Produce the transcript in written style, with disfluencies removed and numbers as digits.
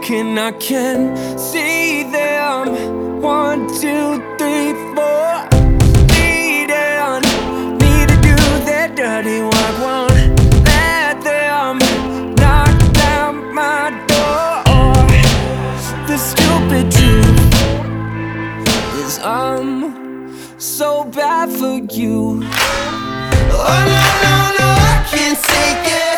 and I can see them. 1, 2, 3, 4. Need to do that dirty work. Won't let them knock down my door. The stupid truth is I'm so bad for you. Oh no, no, no, I can't take it.